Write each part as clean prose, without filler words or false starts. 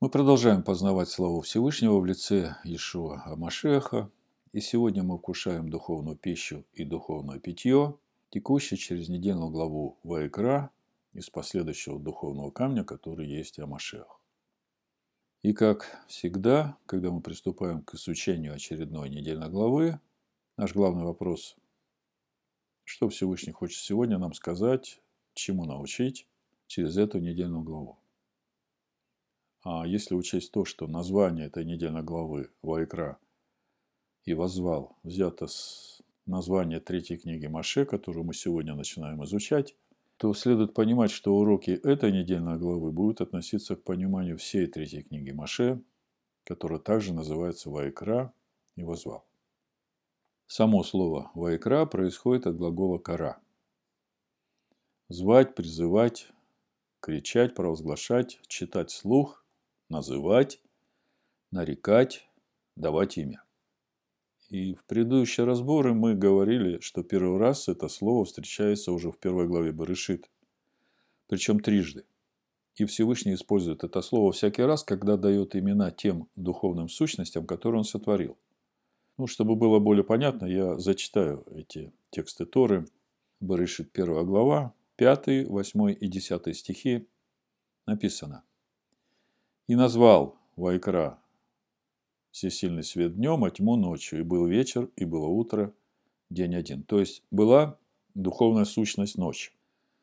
Мы продолжаем познавать славу Всевышнего в лице Иешуа Амашеха, и сегодня мы вкушаем духовную пищу и духовное питье, текущее через недельную главу Ваикра из последующего духовного камня, который есть Амашех. И как всегда, когда мы приступаем к изучению очередной недельной главы, наш главный вопрос, что Всевышний хочет сегодня нам сказать, чему научить через эту недельную главу. А если учесть то, что название этой недельной главы Ваикра и Воззвал взято с названия третьей книги Моше, которую мы сегодня начинаем изучать, то следует понимать, что уроки этой недельной главы будут относиться к пониманию всей третьей книги Моше, которая также называется Ваикра и Воззвал. Само слово Ваикра происходит от глагола кара. Звать, призывать, кричать, провозглашать, читать вслух, называть, нарекать, давать имя. И в предыдущие разборы мы говорили, что первый раз это слово встречается уже в первой главе Берешит, причем трижды. И Всевышний использует это слово всякий раз, когда дает имена тем духовным сущностям, которые он сотворил. Чтобы было более понятно, я зачитаю эти тексты Торы. Берешит 1 глава, 5, 8 и 10 стихи написано. «И назвал Ваикра всесильный свет днем, а тьму ночью. И был вечер, и было утро, день один». То есть, была духовная сущность ночь.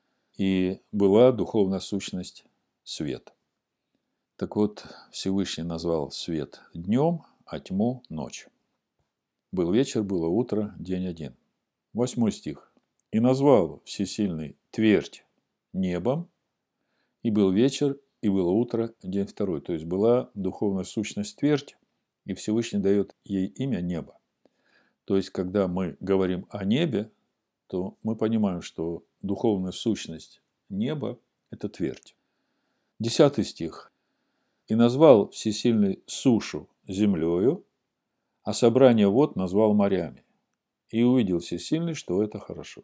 И была духовная сущность свет. Так вот, Всевышний назвал свет днем, а тьму ночью. Был вечер, было утро, день один. 8 стих. «И назвал всесильный твердь небом, и был вечер, и было утро, день второй». То есть, была духовная сущность твердь, и Всевышний дает ей имя небо. То есть, когда мы говорим о небе, то мы понимаем, что духовная сущность неба – это твердь. 10 стих. «И назвал всесильный сушу землею, а собрание вод назвал морями. И увидел всесильный, что это хорошо».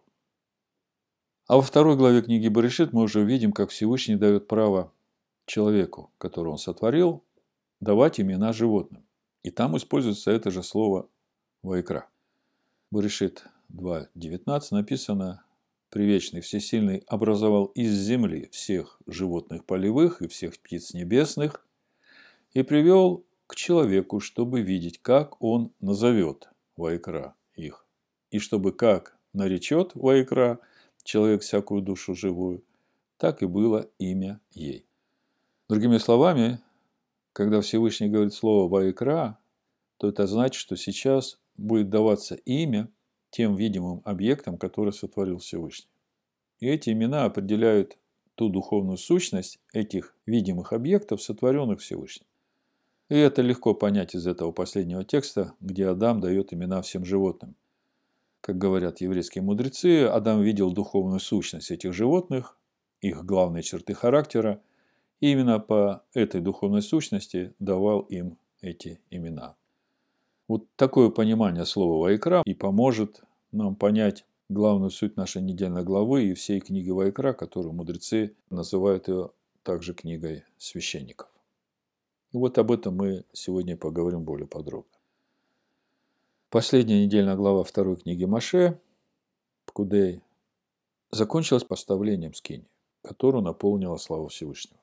А во второй главе книги Берешит мы уже видим, как Всевышний дает право человеку, которого он сотворил, давать имена животным. И там используется это же слово Ваикра. Берешит 2.19 написано: «Привечный Всесильный образовал из земли всех животных полевых и всех птиц небесных и привел к человеку, чтобы видеть, как он назовет Ваикра их, и чтобы как наречет Ваикра человек всякую душу живую, так и было имя ей». Другими словами, когда Всевышний говорит слово «Ваикра», то это значит, что сейчас будет даваться имя тем видимым объектам, которые сотворил Всевышний. И эти имена определяют ту духовную сущность этих видимых объектов, сотворенных Всевышним. И это легко понять из этого последнего текста, где Адам дает имена всем животным. Как говорят еврейские мудрецы, Адам видел духовную сущность этих животных, их главные черты характера, и именно по этой духовной сущности давал им эти имена. Вот такое понимание слова Ваикра и поможет нам понять главную суть нашей недельной главы и всей книги Ваикра, которую мудрецы называют ее также книгой священников. И вот об этом мы сегодня поговорим более подробно. Последняя недельная глава второй книги Моше, Пкудей, закончилась поставлением скинии, которую наполнила слава Всевышнего.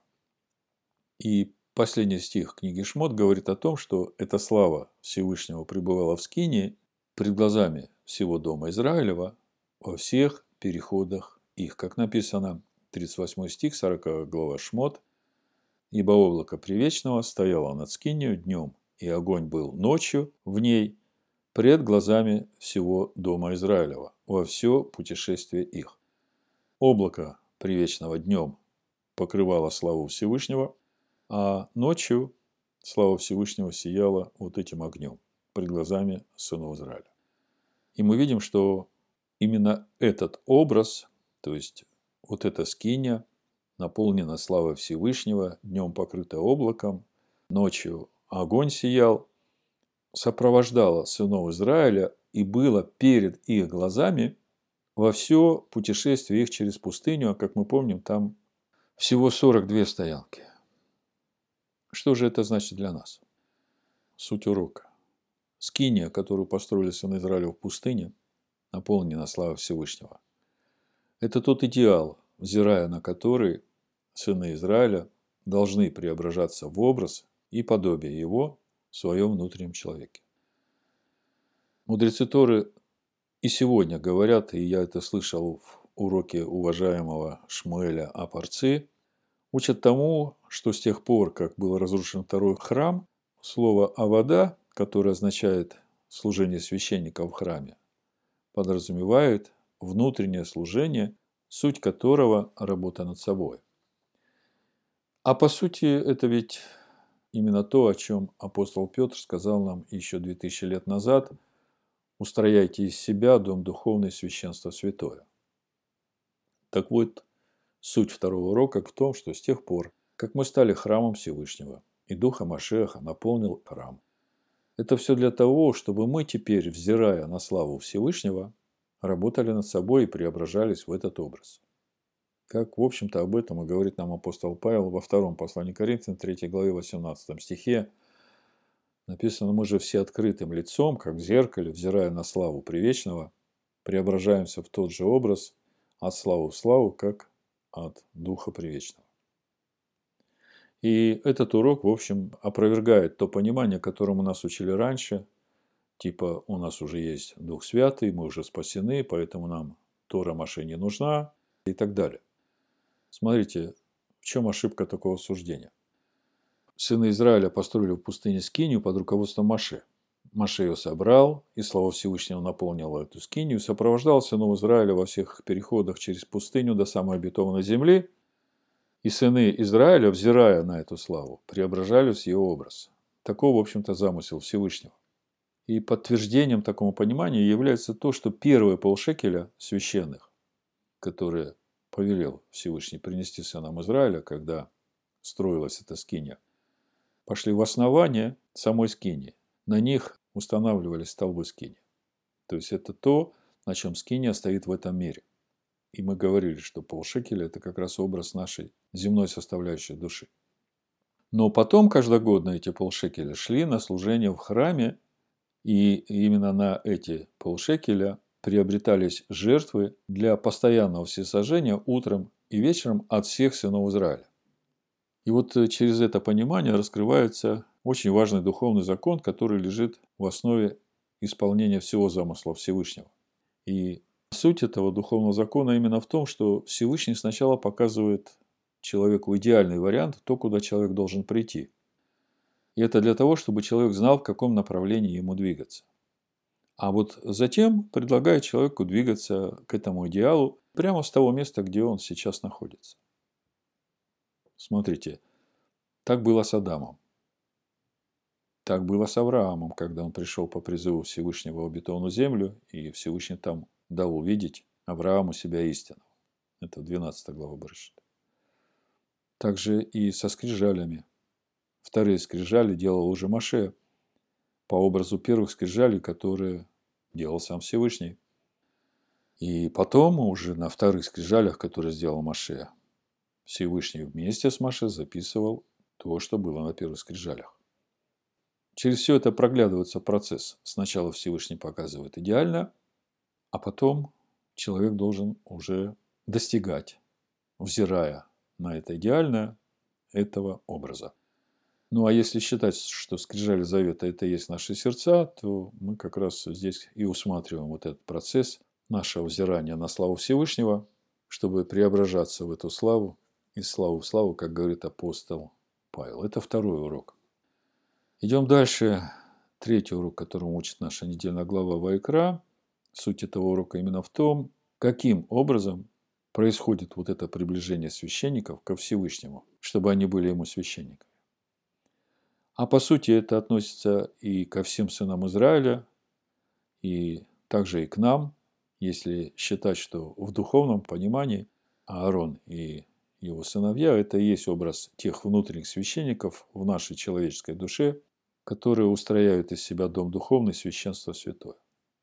И последний стих книги Шмот говорит о том, что эта слава Всевышнего пребывала в скинии пред глазами всего дома Израилева во всех переходах их. Как написано, 38 стих, 40 глава Шмот. «Ибо облако привечного стояло над скинию днем, и огонь был ночью в ней пред глазами всего дома Израилева во все путешествие их». Облако привечного днем покрывало славу Всевышнего, а ночью слава Всевышнего сияла вот этим огнем пред глазами сынов Израиля. И мы видим, что именно этот образ, то есть вот эта скиния, наполнена славой Всевышнего, днем покрыта облаком, ночью огонь сиял, сопровождала сынов Израиля и было перед их глазами во все путешествие их через пустыню, а как мы помним, там всего 42 стоянки. Что же это значит для нас? Суть урока. Скиния, которую построили сыны Израиля в пустыне, наполнена славой Всевышнего. Это тот идеал, взирая на который сыны Израиля должны преображаться в образ и подобие его в своем внутреннем человеке. Мудрецы Торы и сегодня говорят, и я это слышал в уроке уважаемого Шмуэля Апарцы, учат тому, что с тех пор, как был разрушен второй храм, слово «авода», которое означает служение священника в храме, подразумевает внутреннее служение, суть которого – работа над собой. А по сути, это ведь именно то, о чем апостол Петр сказал нам еще 2000 лет назад: «Устрояйте из себя дом духовный, священство святое». Так вот, суть второго урока в том, что с тех пор, как мы стали храмом Всевышнего, и Духа Машеха наполнил храм, это все для того, чтобы мы теперь, взирая на славу Всевышнего, работали над собой и преображались в этот образ. Как, в общем-то, об этом и говорит нам апостол Павел во втором послании к Коринфянам, 3 главе, 18 стихе. Написано: «Мы же все открытым лицом, как в зеркале, взирая на славу Привечного, преображаемся в тот же образ от славы в славу, как от Духа Привечного». И этот урок, в общем, опровергает то понимание, которому нас учили раньше, типа у нас уже есть Дух Святый, мы уже спасены, поэтому нам Тора Моше не нужна и так далее. Смотрите, в чем ошибка такого суждения. Сыны Израиля построили в пустыне скинию под руководством Моше. Моше ее собрал, и слава Всевышнего наполнила эту скинию, сопровождал сынов Израиля во всех переходах через пустыню до самой обетованной земли. И сыны Израиля, взирая на эту славу, преображались в его образ. Таков, в общем-то, замысел Всевышнего. И подтверждением такому пониманию является то, что первые полшекеля священных, которые повелел Всевышний принести сынам Израиля, когда строилась эта скиния, пошли в основание самой скинии. На них устанавливались столбы скинии. То есть это то, на чем скиния стоит в этом мире. И мы говорили, что полшекеля – это как раз образ нашей земной составляющей души. Но потом каждогодно эти полшекеля шли на служение в храме, и именно на эти полшекеля приобретались жертвы для постоянного всесожжения утром и вечером от всех сынов Израиля. И вот через это понимание раскрывается очень важный духовный закон, который лежит в основе исполнения всего замысла Всевышнего. И суть этого духовного закона именно в том, что Всевышний сначала показывает человеку идеальный вариант, то, куда человек должен прийти. И это для того, чтобы человек знал, в каком направлении ему двигаться. А вот затем предлагает человеку двигаться к этому идеалу прямо с того места, где он сейчас находится. Смотрите, так было с Адамом. Так было с Авраамом, когда он пришел по призыву Всевышнего в обетованную землю, и Всевышний там дал увидеть Аврааму себя истинного. Это 12 глава Берешит. Также и со скрижалями. Вторые скрижали делал уже Моше по образу первых скрижалей, которые делал сам Всевышний. И потом уже на вторых скрижалях, которые сделал Моше, Всевышний вместе с Моше записывал то, что было на первых скрижалях. Через все это проглядывается процесс. Сначала Всевышний показывает идеально, а потом человек должен уже достигать, взирая на это идеальное, этого образа. Ну, а если считать, что скрижали завета – это и есть наши сердца, то мы как раз здесь и усматриваем вот этот процесс нашего взирания на славу Всевышнего, чтобы преображаться в эту славу, из славы в славу, как говорит апостол Павел. Это второй урок. Идем дальше. Третий урок, которому учит наша недельная глава Ваикра. Суть этого урока именно в том, каким образом происходит вот это приближение священников ко Всевышнему, чтобы они были ему священниками. А по сути это относится и ко всем сынам Израиля, и также и к нам, если считать, что в духовном понимании Аарон и его сыновья – это и есть образ тех внутренних священников в нашей человеческой душе, которые устрояют из себя дом духовный, священство святое.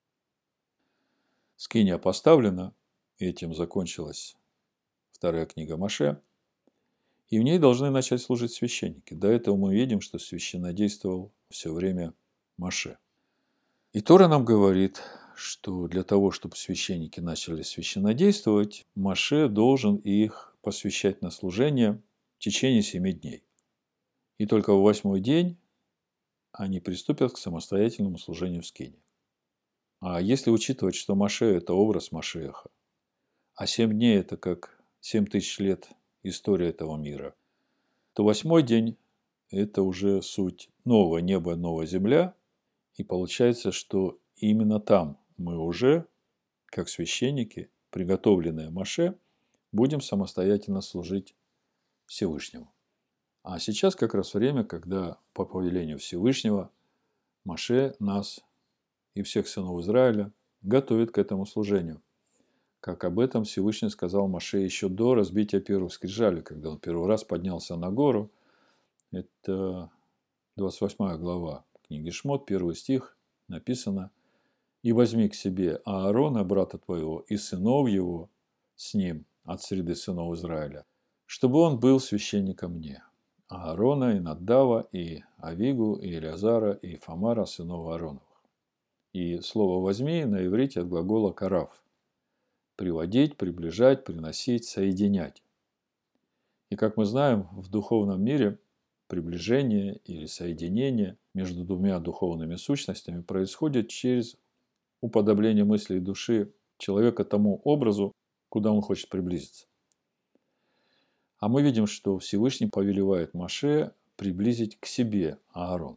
Скиния поставлена, и этим закончилась вторая книга Моше. И в ней должны начать служить священники. До этого мы видим, что священнодействовал все время Моше. И Тора нам говорит, что для того, чтобы священники начали священнодействовать, Моше должен их посвящать на служение в течение 7 дней. И только в 8-й день они приступят к самостоятельному служению в скинии. А если учитывать, что Моше – это образ Машеха, а 7 дней – это как 7000 лет история этого мира, то 8-й день – это уже суть новое небо, новая земля, и получается, что именно там мы уже, как священники, приготовленные Моше, будем самостоятельно служить Всевышнему. А сейчас как раз время, когда по повелению Всевышнего Моше нас и всех сынов Израиля готовит к этому служению. Как об этом Всевышний сказал Моше еще до разбития первых скрижалей, когда он первый раз поднялся на гору. Это 28 глава книги Шмот, 1 стих, написано: «И возьми к себе Аарона, брата твоего, и сынов его с ним от среды сынов Израиля, чтобы он был священником мне. Аарона, и Наддава, и Авигу, и Илиазара, и Фамара, сынов Аароновых». И слово «возьми» на иврите от глагола «карав» – приводить, приближать, приносить, соединять. И как мы знаем, в духовном мире приближение или соединение между двумя духовными сущностями происходит через уподобление мысли и души человека тому образу, куда он хочет приблизиться. А мы видим, что Всевышний повелевает Моше приблизить к себе Аарона.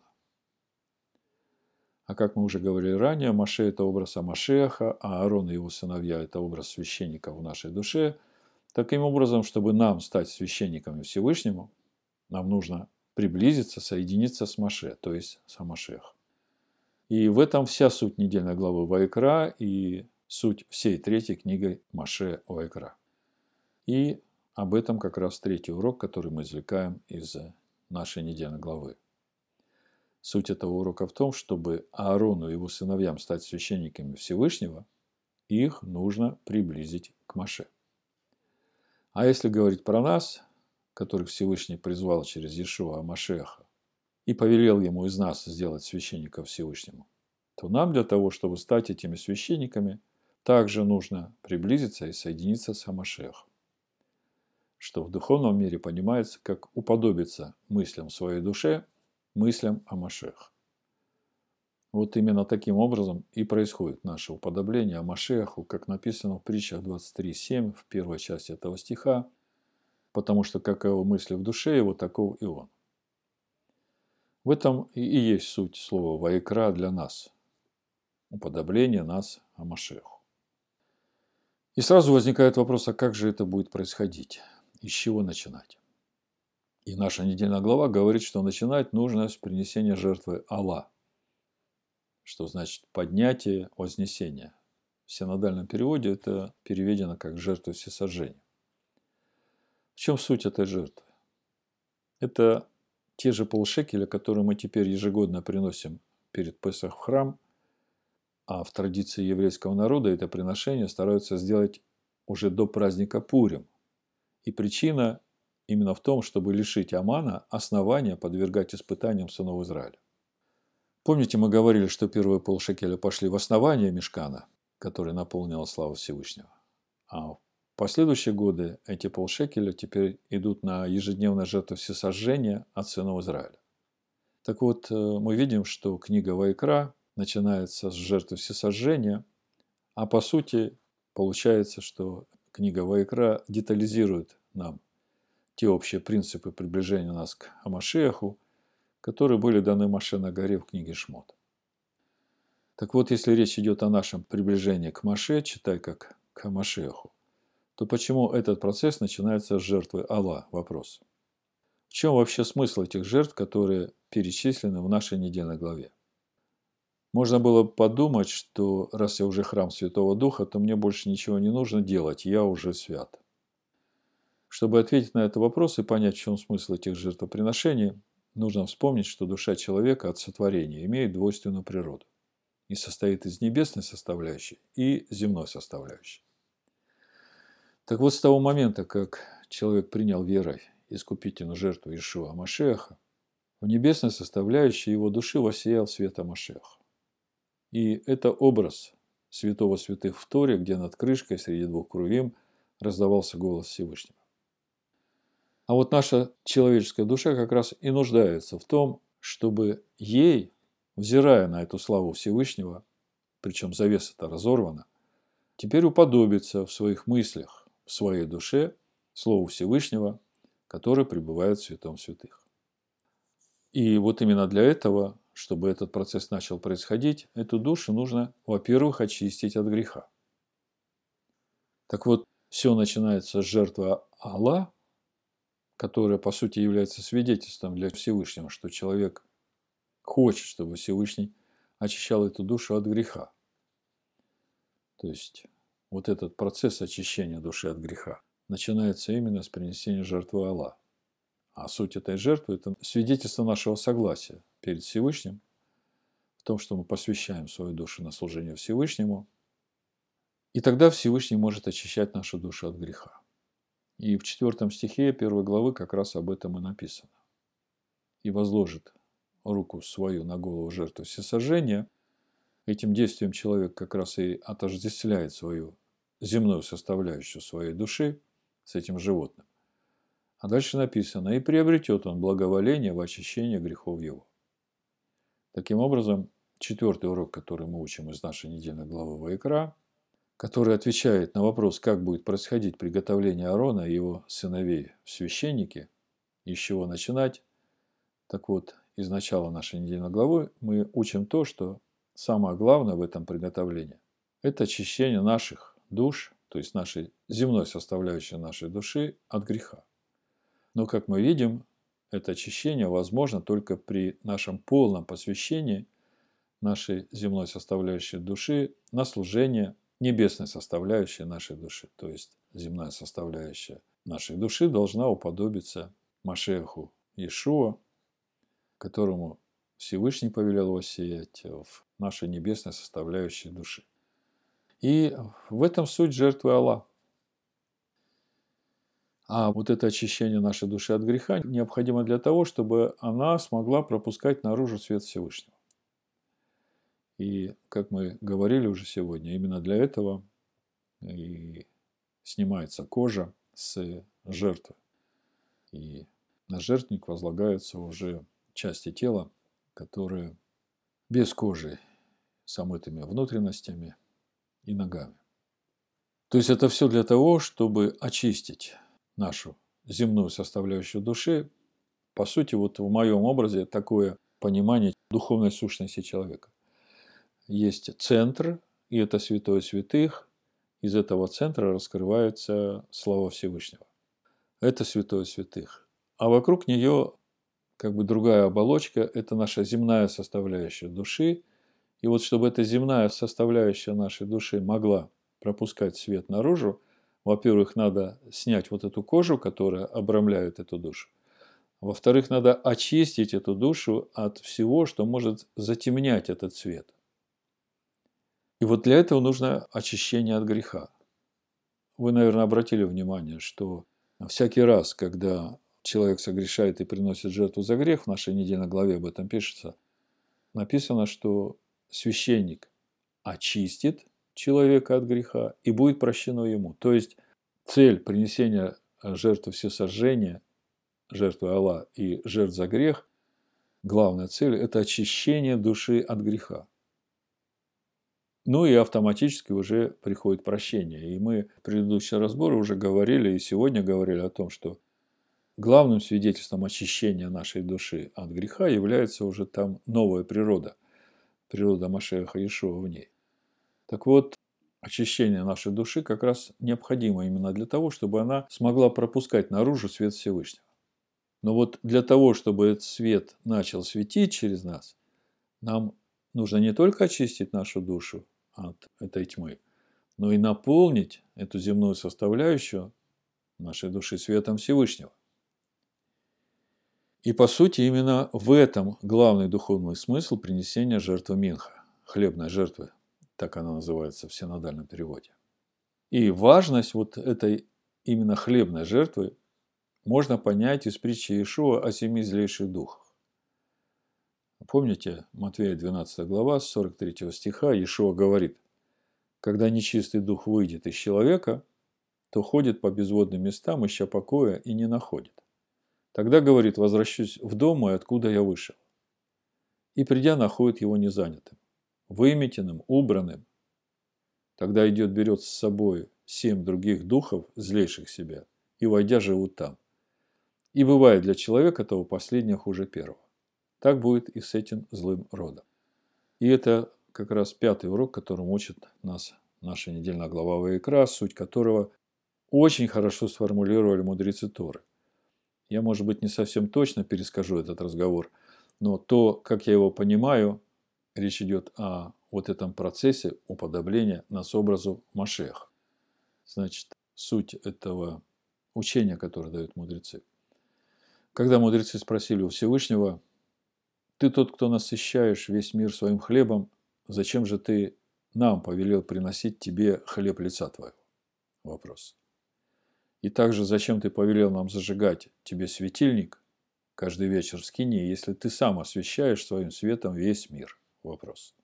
А как мы уже говорили ранее, Моше – это образ Амашеха, а Аарон и его сыновья – это образ священника в нашей душе. Таким образом, чтобы нам стать священниками Всевышнему, нам нужно приблизиться, соединиться с Моше, то есть с Амашехом. И в этом вся суть недельной главы Ваикра и суть всей 3 книги Моше Ваикра. И об этом как раз 3-й урок, который мы извлекаем из нашей недельной главы. Суть этого урока в том, чтобы Аарону и его сыновьям стать священниками Всевышнего, их нужно приблизить к Моше. А если говорить про нас, которых Всевышний призвал через Иешуа Машеха и повелел ему из нас сделать священников Всевышнему, то нам для того, чтобы стать этими священниками, также нужно приблизиться и соединиться с Машехом, что в духовном мире понимается как уподобиться мыслям в своей душе, мыслям о Машехе. Вот именно таким образом и происходит наше уподобление о Машеху, как написано в притчах 23:7 в первой части этого стиха, потому что каковы мысли в душе его, таков и он. В этом и есть суть слова «ваикра» для нас, уподобление нас о Машеху. И сразу возникает вопрос, а как же это будет происходить? И с чего начинать? И наша недельная глава говорит, что начинать нужно с принесения жертвы Алла, что значит поднятие, вознесение. В синодальном переводе это переведено как жертва всесожжения. В чем суть этой жертвы? Это те же полшекеля, которые мы теперь ежегодно приносим перед Песах в храм, а в традиции еврейского народа это приношение стараются сделать уже до праздника Пурим. И причина именно в том, чтобы лишить Амана основания подвергать испытаниям сынов Израиля. Помните, мы говорили, что первые полшекеля пошли в основание мишкана, который наполнила слава Всевышнего. А в последующие годы эти полшекеля теперь идут на ежедневное жертву всесожжения от сынов Израиля. Так вот, мы видим, что книга Ваикра начинается с жертвы всесожжения, а по сути получается, что книга Ваикра детализирует нам те общие принципы приближения нас к Амашеху, которые были даны Моше на горе в книге Шмот. Так вот, если речь идет о нашем приближении к Моше, читай как к Амашеху, то почему этот процесс начинается с жертвы Алла? Вопрос. В чем вообще смысл этих жертв, которые перечислены в нашей недельной главе? Можно было подумать, что раз я уже храм Святого Духа, то мне больше ничего не нужно делать, я уже свят. Чтобы ответить на этот вопрос и понять, в чем смысл этих жертвоприношений, нужно вспомнить, что душа человека от сотворения имеет двойственную природу и состоит из небесной составляющей и земной составляющей. Так вот, с того момента, как человек принял верой искупительную жертву Иешуа Машеха, в небесной составляющей его души воссиял свет Машеха. И это образ святого святых в Торе, где над крышкой среди двух крувим раздавался голос Всевышнего. А вот наша человеческая душа как раз и нуждается в том, чтобы ей, взирая на эту славу Всевышнего, причем завеса-то разорвана, теперь уподобиться в своих мыслях, в своей душе Слову Всевышнего, который пребывает в святом святых. И вот именно для этого, чтобы этот процесс начал происходить, эту душу нужно, во-первых, очистить от греха. Так вот, все начинается с жертвы Аллах, которая, по сути, является свидетельством для Всевышнего, что человек хочет, чтобы Всевышний очищал эту душу от греха. То есть, вот этот процесс очищения души от греха начинается именно с принесения жертвы Аллах. А суть этой жертвы – это свидетельство нашего согласия перед Всевышним в том, что мы посвящаем свою душу на служение Всевышнему. И тогда Всевышний может очищать нашу душу от греха. И в 4 стихе 1 главы как раз об этом и написано. «И возложит руку свою на голову жертвы всесожжения». Этим действием человек как раз и отождествляет свою земную составляющую своей души с этим животным. А дальше написано: «И приобретет он благоволение в очищении грехов его». Таким образом, 4-й урок, который мы учим из нашей недельной главы Ваикра, который отвечает на вопрос, как будет происходить приготовление Аарона и его сыновей в священники, и с чего начинать. Так вот, из начала нашей недельной главы мы учим то, что самое главное в этом приготовлении – это очищение наших душ, то есть нашей земной составляющей нашей души от греха. Но, как мы видим, это очищение возможно только при нашем полном посвящении нашей земной составляющей души на служение небесной составляющей нашей души. То есть земная составляющая нашей души должна уподобиться Машеху Иешуа, которому Всевышний повелел воссиять в нашей небесной составляющей души. И в этом суть жертвы Аллах. А вот это очищение нашей души от греха необходимо для того, чтобы она смогла пропускать наружу свет Всевышнего. И, как мы говорили уже сегодня, именно для этого и снимается кожа с жертвы. И на жертвенник возлагаются уже части тела, которые без кожи, с омытыми внутренностями и ногами. То есть это все для того, чтобы очистить нашу земную составляющую души. По сути, вот в моем образе такое понимание духовной сущности человека. Есть центр, и это святое святых. Из этого центра раскрывается слава Всевышнего. Это святое святых. А вокруг нее как бы другая оболочка – это наша земная составляющая души. И вот чтобы эта земная составляющая нашей души могла пропускать свет наружу, во-первых, надо снять вот эту кожу, которая обрамляет эту душу. Во-вторых, надо очистить эту душу от всего, что может затемнять этот свет. И вот для этого нужно очищение от греха. Вы, наверное, обратили внимание, что всякий раз, когда человек согрешает и приносит жертву за грех, в нашей недельной главе об этом пишется, написано, что священник очистит человека от греха и будет прощено ему. То есть цель принесения жертвы всесожжения, жертвы Аллах и жертв за грех, главная цель – это очищение души от греха. Ну и автоматически уже приходит прощение. И мы в предыдущем разборе уже говорили, и сегодня говорили о том, что главным свидетельством очищения нашей души от греха является уже там новая природа. Природа Машеха Иешуа в ней. Так вот, очищение нашей души как раз необходимо именно для того, чтобы она смогла пропускать наружу свет Всевышнего. Но вот для того, чтобы этот свет начал светить через нас, нам нужно не только очистить нашу душу от этой тьмы, но и наполнить эту земную составляющую нашей души светом Всевышнего. И по сути именно в этом главный духовный смысл принесения жертвы Минха, хлебной жертвы, так она называется в синодальном переводе. И важность вот этой именно хлебной жертвы можно понять из притчи Иешуа о 7 злейших духах. Помните, Матвея 12 глава, с 43 стиха, Иешуа говорит: «Когда нечистый дух выйдет из человека, то ходит по безводным местам, ища покоя, и не находит. Тогда, говорит, возвращусь в дом мой, откуда я вышел. И, придя, находит его незанятым, выметенным, убранным. Тогда идет, берет с собой 7 других духов, злейших себя, и, войдя, живут там. И бывает для человека того последнего хуже первого. Так будет и с этим злым родом». И это как раз 5-й урок, которым учит нас наша недельная глава Ваикра, суть которого очень хорошо сформулировали мудрецы Торы. Я, может быть, не совсем точно перескажу этот разговор, но то, как я его понимаю, речь идет о вот этом процессе уподобления нас образу Машеха. Значит, суть этого учения, которое дают мудрецы. Когда мудрецы спросили у Всевышнего: «Ты тот, кто насыщаешь весь мир своим хлебом, зачем же ты нам повелел приносить тебе хлеб лица твоего?» Вопрос. И также, зачем ты повелел нам зажигать тебе светильник каждый вечер в скинии, если ты сам освещаешь своим светом весь мир? Вопрос.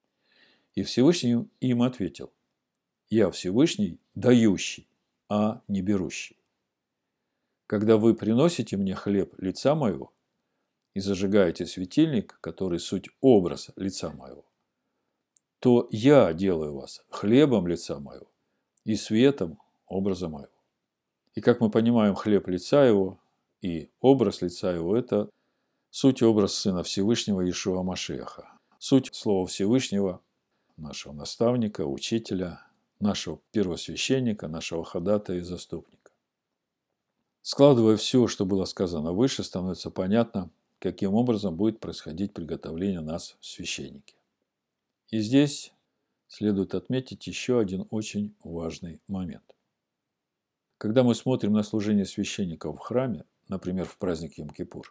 И Всевышний им ответил: «Я Всевышний, дающий, а не берущий. Когда вы приносите мне хлеб лица моего и зажигаете светильник, который суть образ лица моего, то я делаю вас хлебом лица моего и светом образа моего». И как мы понимаем, хлеб лица его и образ лица его – это суть образ Сына Всевышнего Иешуа Машиаха. Суть слова Всевышнего, нашего наставника, учителя, нашего первосвященника, нашего ходатая и заступника. Складывая все, что было сказано выше, становится понятно, каким образом будет происходить приготовление нас в священники. И здесь следует отметить еще один очень важный момент. Когда мы смотрим на служение священников в храме, например, в праздник Йом-Кипур,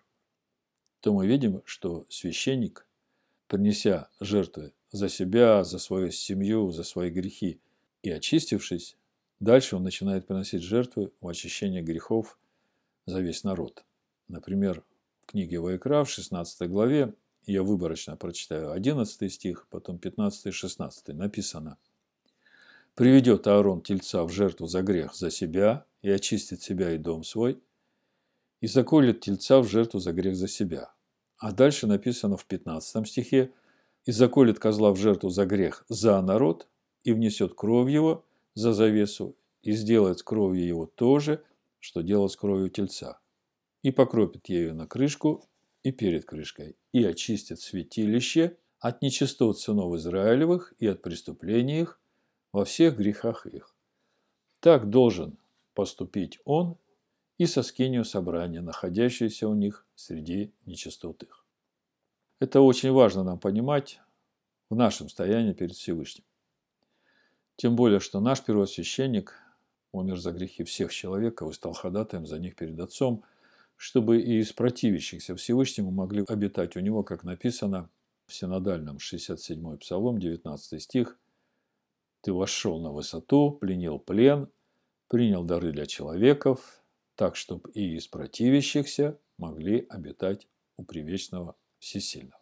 то мы видим, что священник, принеся жертвы за себя, за свою семью, за свои грехи и очистившись, дальше он начинает приносить жертвы в очищение грехов за весь народ. Например, в книге Ваикра в 16 главе, я выборочно прочитаю 11 стих, потом 15 и 16, написано: «Приведет Аарон тельца в жертву за грех за себя и очистит себя и дом свой, и заколет тельца в жертву за грех за себя». А дальше написано в 15 стихе: «И заколет козла в жертву за грех за народ, и внесет кровь его за завесу, и сделает с кровью его то же, что делал с кровью тельца, и покропит ею на крышку и перед крышкой, и очистит святилище от нечистот сынов Израилевых и от преступлений их во всех грехах их. Так должен поступить он и со скинию собрания, находящейся у них среди нечистот их». Это очень важно нам понимать в нашем стоянии перед Всевышним. Тем более, что наш первосвященник умер за грехи всех человеков и стал ходатаем за них перед Отцом, чтобы и из противящихся Всевышнему могли обитать у него, как написано в синодальном 67-й псалом, 19 стих: «Ты вошел на высоту, пленил плен, принял дары для человеков, так, чтобы и из противящихся могли обитать у привечного всесильного».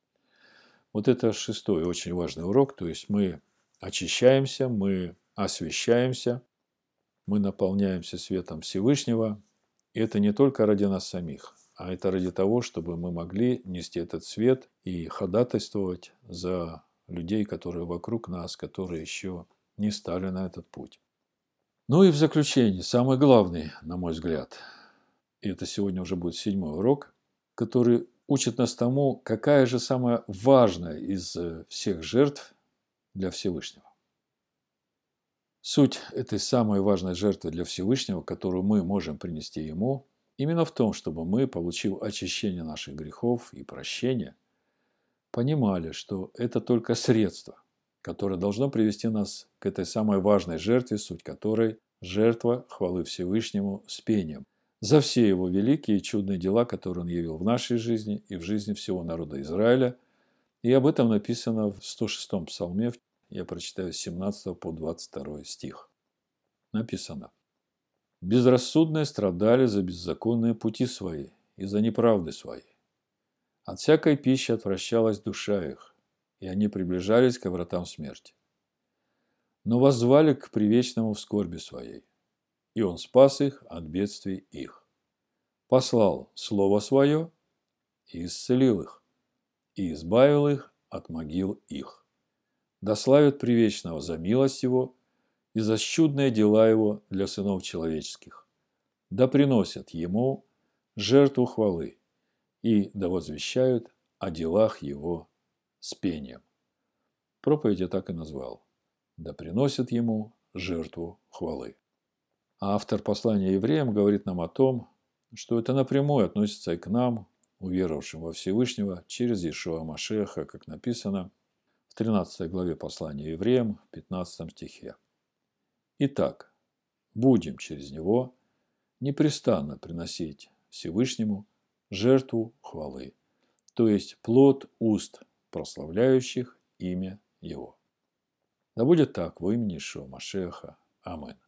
Вот это 6-й очень важный урок, то есть мы очищаемся, мы освящаемся, мы наполняемся светом Всевышнего, и это не только ради нас самих, а это ради того, чтобы мы могли нести этот свет и ходатайствовать за людей, которые вокруг нас, которые еще не стали на этот путь. Ну и в заключение, самый главный, на мой взгляд, и это сегодня уже будет 7-й урок, который учит нас тому, какая же самая важная из всех жертв для Всевышнего. Суть этой самой важной жертвы для Всевышнего, которую мы можем принести Ему, именно в том, чтобы мы, получив очищение наших грехов и прощение, понимали, что это только средство, которое должно привести нас к этой самой важной жертве, суть которой – жертва хвалы Всевышнему с пением за все Его великие и чудные дела, которые Он явил в нашей жизни и в жизни всего народа Израиля. И об этом написано в 106-м псалме, я прочитаю с 17 по 22 стих. Написано: Безрассудные страдали за беззаконные пути свои и за неправды свои. От всякой пищи отвращалась душа их, и они приближались к вратам смерти. Но воззвали к Привечному в скорби своей, и Он спас их от бедствий их. Послал Слово Свое и исцелил их, и избавил их от могил их. Да славят Привечного за милость Его и за чудные дела Его для сынов человеческих. Да приносят Ему жертву хвалы и да возвещают о делах Его с пением. Проповедь я так и назвал. Да приносят Ему жертву хвалы. А автор послания евреям говорит нам о том, что это напрямую относится и к нам, уверовавшим во Всевышнего, через Иешуа Машеха, как написано в 13 главе послания евреям, в 15 стихе. Итак, будем через Него непрестанно приносить Всевышнему жертву хвалы, то есть плод уст, прославляющих имя Его. Да будет так во имени Иешуа Машеха. Амин.